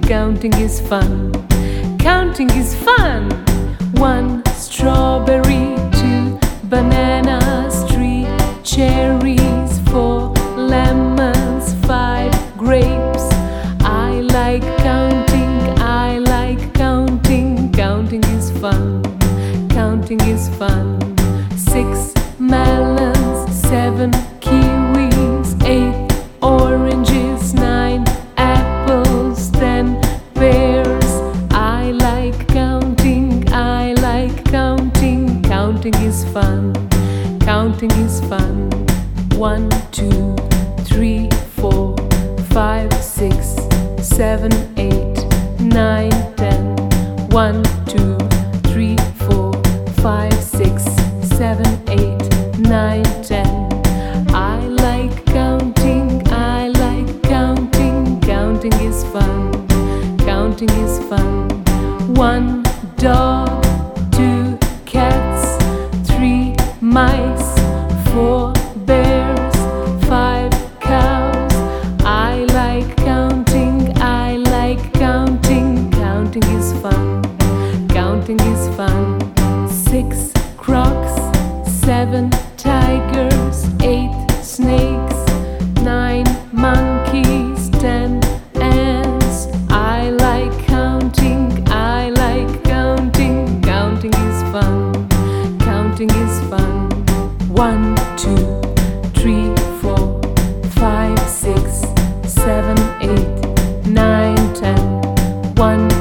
Counting is fun. Counting is fun. 1 strawberry, 2 bananas, 3 cherries, 4 lemons, 5 grapes. I like counting, I like counting. Counting is fun. Counting is fun. 6 melons, 7 kiwis, 8 oranges, 9 apples, 10 pears. I like counting, I like counting. Counting is fun. Counting is fun. 1, 2, 3, 4, 5, 6, 7, 8, 9, 10. 1, 2, 3, 4, 5, 6, 7, 8, 9, 10. I like counting, I like counting. Counting is fun. Counting is fun. 1 dog, 2 cats, 3 mice, 4 bears, 5 cows. I like counting, I like counting. Counting is fun. Counting is fun. 6 crocs, 7 tigers, 8 snakes, 9 monkeys, 10 ants. I like counting, I like counting. Counting is fun. Counting is fun. 1, 2, 3, 4, 5, 6, 7, 8, 9, 10. 1,